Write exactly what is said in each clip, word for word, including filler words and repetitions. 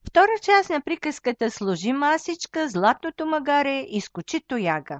Втора част на приказката "Сложи масичка, златното магаре изкочи тояга".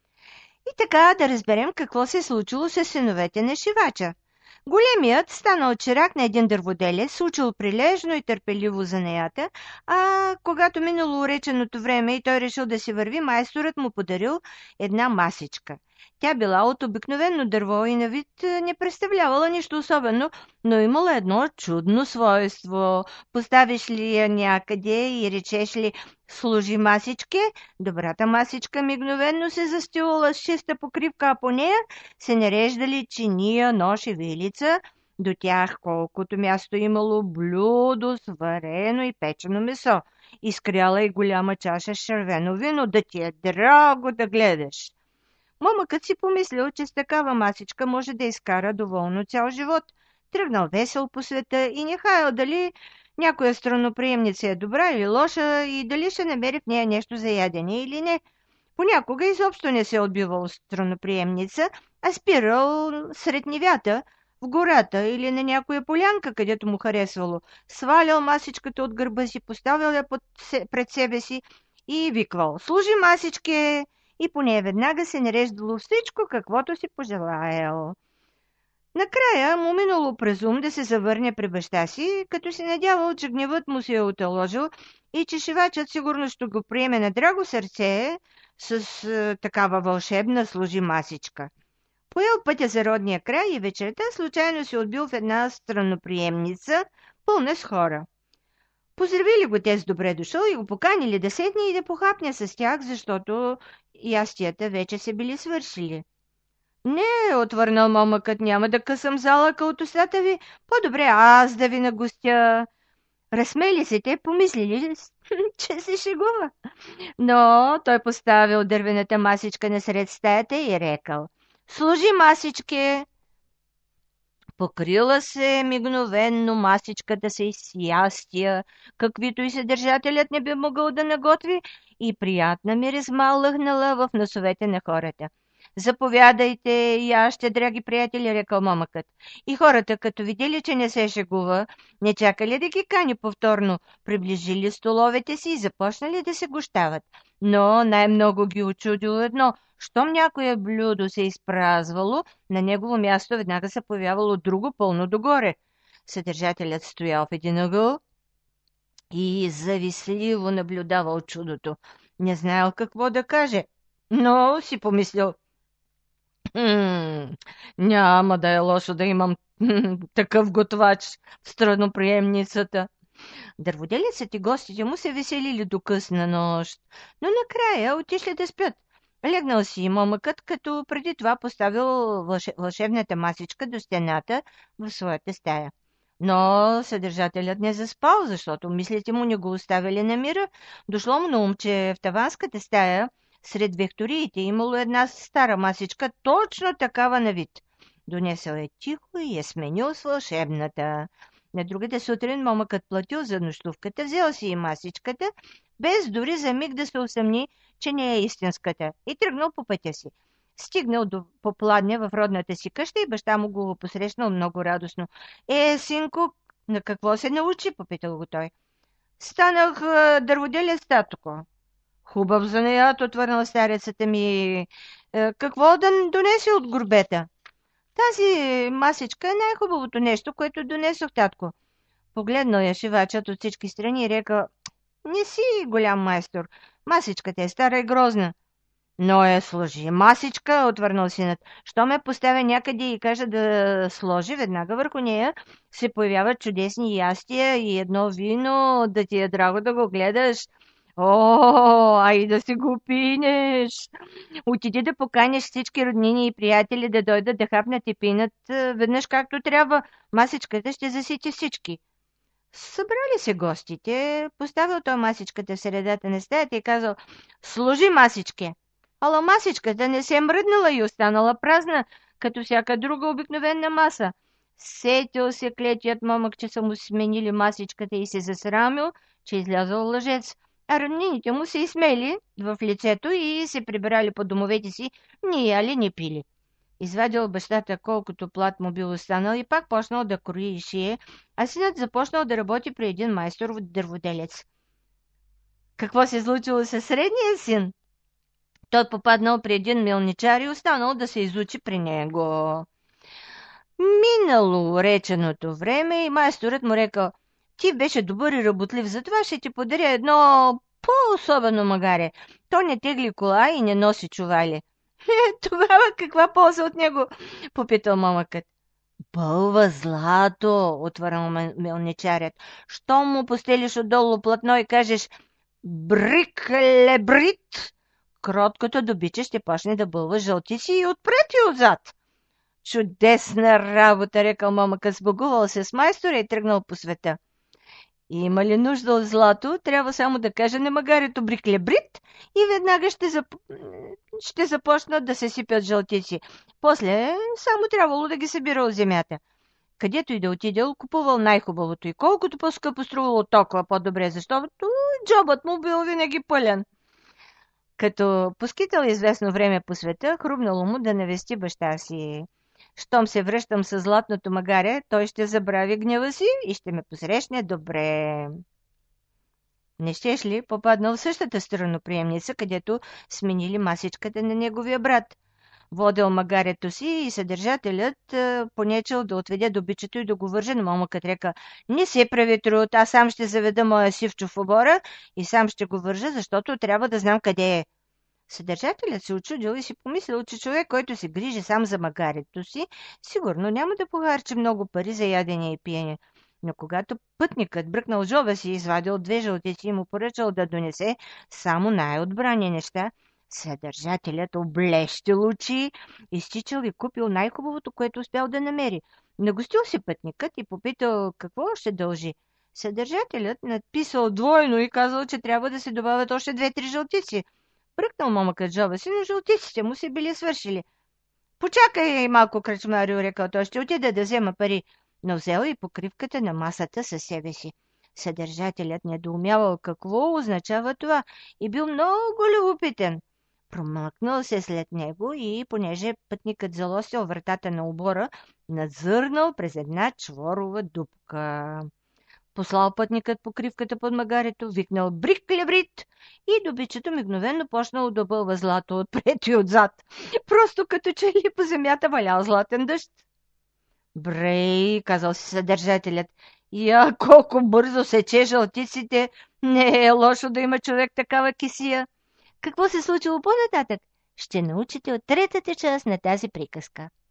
И така да разберем какво се е случило с синовете на шивача. Големият станал чирак на един дърводелец, учил прилежно и търпеливо занаята, а когато минало уреченото време и той решил да си върви, майсторът му подарил една масичка. Тя била от обикновено дърво и на вид е, не представлявала нищо особено, но имала едно чудно свойство. Поставиш ли я някъде и речеш ли "сложи масичке", добрата масичка мигновенно се застилала с чиста покривка, а по нея се нареждали чиния, нож и вилица, до тях колкото място имало блюдо с варено и печено месо. Изкряла и голяма чаша с червено вино, да ти е драго да гледаш. Момъкът си помислил, че с такава масичка може да изкара доволно цял живот. Тръгнал весел по света и не хаял дали някоя страноприемница е добра или лоша и дали ще намери в нея нещо за ядене или не. Понякога изобщо не се отбивал от страноприемница, а спирал сред нивята, в гората или на някоя полянка, където му харесвало. Свалял масичката от гърба си, поставял я под се, пред себе си и виквал "Служи, масичке!" И по нея веднага се нареждало всичко, каквото си пожелаял. Накрая му минало през ум да се завърне при баща си, като се надявал, че гневът му се е оталожил и че шивачът сигурно ще го приеме на драго сърце с е, такава вълшебна "служи масичка". Поел пътя за родния край и вечерта случайно се отбил в една страноприемница, пълна с хора. Поздравили го те с добре дошъл и го поканили да седне и да похапне с тях, защото ястията вече се били свършили. "Не", отвърнал момъкът, "няма да късам залъка от устата ви. По-добре аз да ви нагостя." Разсмели се те, помислили, че се шегува. Но той поставил дървената масичка насред стаята и рекал: "Служи, масичке!" Покрила се мигновенно масичката се с ястия, каквито и съдържателят не би могъл да наготви, и приятна миризма лъхнала в носовете на хората. "Заповядайте, яще, драги приятели", рекал момъкът. И хората, като видели, че не се шегува, не чакали да ги кани повторно, приближили столовете си и започнали да се гощават. Но най-много ги очудило едно: щом някое блюдо се изпразвало, на негово място веднага се появявало друго пълно догоре. Съдържателят стоял в един ъгъл и завистливо наблюдавал чудото. Не знаел какво да каже, но си помислил: "Хм, няма да е лошо да имам такъв готвач в страноприемницата." Дърводелецът и гостите му се веселили до късна нощ, но накрая отишли да спят. Легнал си и момъкът, като преди това поставил вълше- вълшебната масичка до стената в своята стая. Но съдържателят не заспал, защото мислите му не го оставили на мира. Дошло му на ум, че в таванската стая сред векториите имало една стара масичка, точно такава на вид. Донесъл е тихо и е сменил с вълшебната. На другата сутрин момъкът платил за нощувката, взел си и масичката, без дори за миг да се усъмни, че не е истинската, и тръгнал по пътя си. Стигнал до попладне в родната си къща и баща му го посрещнал много радостно. "Е, синко, на какво се научи?" попитал го той. "Станах а, дърводелец, татко." "Хубав занаят", отвърнал старецата ми. "Е, какво да донесе от горбета?" "Тази масичка е най-хубавото нещо, което донесох, татко." Погледнал я шивачът от всички страни и рекал: "Не си голям майстор. Масичката е стара и грозна." "Но я сложи, масичка", отвърнал синът. "Що ме поставя някъде и кажа да сложи, веднага върху нея се появяват чудесни ястия и едно вино, да ти е драго да го гледаш. О, ай да си го пинеш. Отиди да поканиш всички роднини и приятели да дойдат да хапнат и пинат е, веднъж както трябва. Масичката ще засити всички." Събрали се гостите, поставил той масичката в средата на стаята и казал: "Служи, масичке." Ала масичката не се мръднала и останала празна, като всяка друга обикновена маса. Сетил се клетият момък, че са му сменили масичката и се засрамил, че излязъл лъжец. А роднините му се изсмели в лицето и се прибрали по домовете си, ни яли, ни пили. Извадил бащата колкото плат му бил останал и пак почнал да крои и шие, а синът започнал да работи при един майстор дърводелец. Какво се е случило със средния син? Той попаднал при един милничар и останал да се изучи при него. Минало реченото време и майсторът му рекал: ти беше добър и работлив, затова ще ти подаря едно по-особено магаре. То не тегли кола и не носи чували. Тогава каква полза от него? Попитал момъкът. Бълва злато, отвърнал мелничарят. Що му постелиш отдолу платно и кажеш брик-ле-брит, кроткото добиче ще почне да бълва жълтици и отпред и отзад. Чудесна работа, рекал момъкът, сбогувал се с майстора и тръгнал по света. Има ли нужда от злато, трябва само да кажа на магарето брикле-брит и веднага ще, зап... ще започнат да се сипят жълтици. После само трябвало да ги събира от земята. Където и да отидел, купувал най-хубавото и колкото по-скъпо струвало, толкова по-добре, защото джобът му бил винаги пълен. Като поскитал известно време по света, хрумнало му да навести баща си. Щом се връщам с златното магаре, той ще забрави гнева си и ще ме посрещне добре. Не щеш ли попаднал в същата страноприемница, където сменили масичката на неговия брат? Водел магарето си и съдържателят е, понечел да отведе добичето и да го върже, но момъкът река: не се прави труд, аз сам ще заведа моя сивчо в обора и сам ще го вържа, защото трябва да знам къде е. Съдържателят се очудил и си помислил, че човек, който се грижи сам за магарето си, сигурно няма да похарчи много пари за ядене и пиене. Но когато пътникът бръкнал джоба си, извадил две жълтици и му поръчал да донесе само най-отбрани неща, съдържателят облещил очи, изтичал и купил най-хубавото, което успял да намери. Нагостил се пътникът и попитал какво ще дължи. Съдържателят надписал двойно и казал, че трябва да се добавят още две-три жълтици. Бръкнал момъкът джоба си, но жълтиците му се били свършили. Почакай малко, кръчмарио, рекал той, ще отида да взема пари, но взел и покривката на масата със себе си. Съдържателят недоумявал какво означава това и бил много любопитен. Промъкнал се след него и, понеже пътникът залосил вратата на обора, надзърнал през една чворова дупка. Послал пътникът покривката под магарето, викнал брик-лебрит и добичето мигновено почнало да бълва злато отпред и отзад. Просто като че ли по земята валял златен дъжд. Брей, казал си съдържателят, я колко бързо сече жълтиците, не е лошо да има човек такава кисия. Какво се случило по-нататък? Ще научите от третата част на тази приказка.